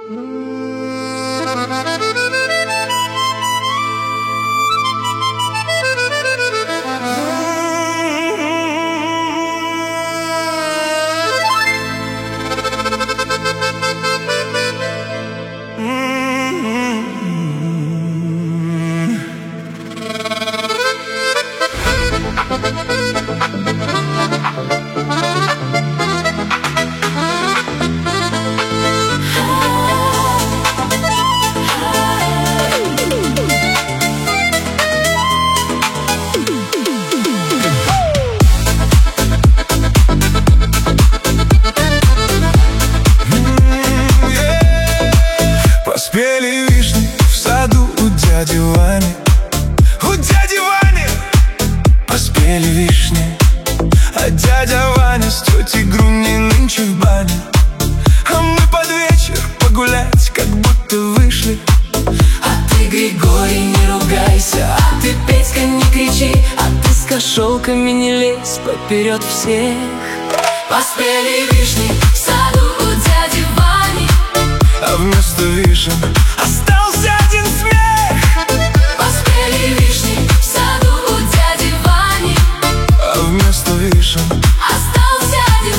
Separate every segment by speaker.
Speaker 1: Поспели вишни в саду у дяди Вани. У дяди Вани поспели вишни, а дядя Ваня с тетей Груней нынче в бане. А мы под вечер погулять как будто вышли.
Speaker 2: А ты, Григорий, не ругайся, а ты, Петька, не кричи, а ты с кошелками не лезь поперед всех. Поспели вишни в саду у дяди Вани,
Speaker 1: а вместо вишен остался один смех.
Speaker 2: Поспели вишни в саду у дяди Вани,
Speaker 1: а вместо вишен
Speaker 2: остался один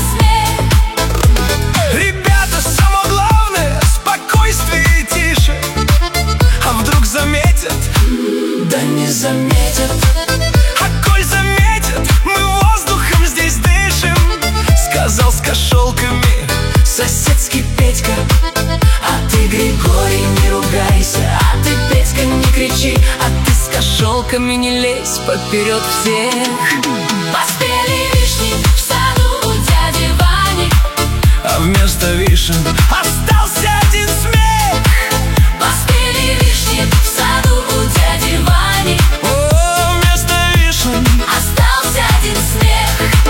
Speaker 2: смех.
Speaker 1: Ребята, самое главное — спокойствие и тише. А вдруг заметят?
Speaker 2: Да не заметят.
Speaker 1: А коль заметят, мы воздухом здесь дышим, сказал с кошелками соседский Петька. А ты, Григорий, не ругайся, а ты, Петька, не кричи, а ты с кошелками не лезь поперед всех. Поспели вишни в саду у дяди Вани, а вместо вишен остался один смех.
Speaker 2: Поспели вишни в саду у дяди Вани,
Speaker 1: О, вместо вишен
Speaker 2: остался один смех.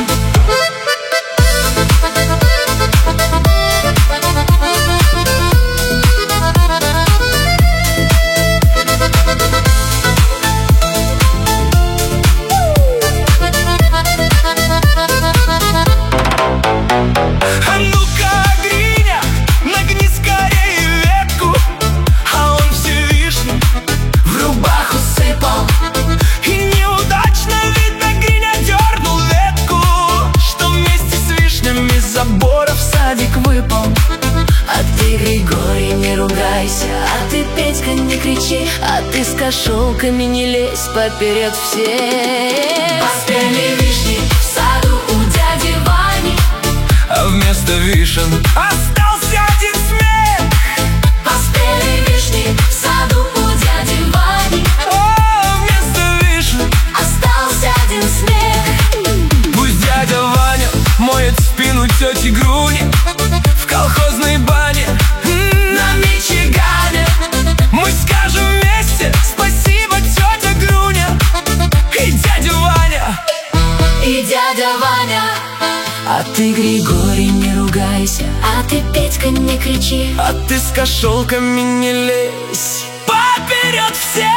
Speaker 1: А ну-ка, Гриня, нагни скорее ветку. А он все вишни
Speaker 2: В рубаху сыпал,
Speaker 1: и неудачно, видно, Гриня дернул ветку, что вместе с вишнями с забора в садик выпал.
Speaker 2: а ты, Григорий, не ругайся, а ты, Петька, не кричи, а ты с кошелками не лезь поперед всех. Поспели вишни в саду у дяди Вани,
Speaker 1: А вместо вишен остался один смех.
Speaker 2: поспели вишни в саду у дяди Вани,
Speaker 1: О, вместо вишен
Speaker 2: остался один смех.
Speaker 1: пусть дядя Ваня моет спину тети Груни в колхозной бане на Мичигане. Мы скажем вместе спасибо, тетя Груня и дядя Ваня.
Speaker 2: И дядя Ваня. А ты, Григорий, не ругайся, а ты, Петька, не кричи,
Speaker 1: А ты с кошелками не лезь поперед всех.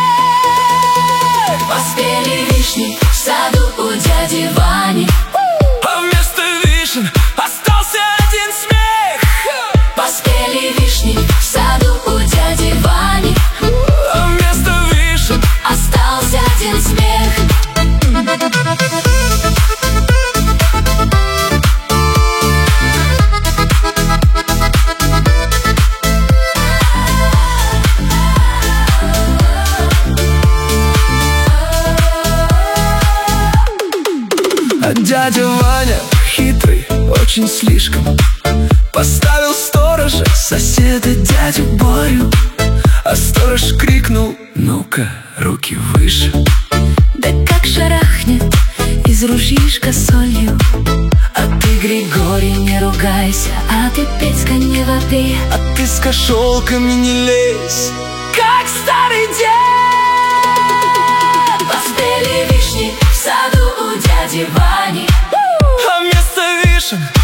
Speaker 2: поспели вишни в саду у дяди Вани,
Speaker 1: А вместо вишен остался один смех.
Speaker 2: поспели вишни в саду у дяди Вани,
Speaker 1: А вместо вишен
Speaker 2: остался один смех.
Speaker 1: А дядя Ваня хитрый, очень слишком, поставил сторожа соседа дядю Борю. А сторож крикнул: ну-ка, руки выше.
Speaker 2: Да как шарахнет из ружьишка солью. А ты, Григорий, не ругайся, а ты, Петька, не вопи,
Speaker 1: А ты с кошелками не лезь, как старый дед.
Speaker 2: поспели вишни в саду у дяди Вани,
Speaker 1: А вместо вишен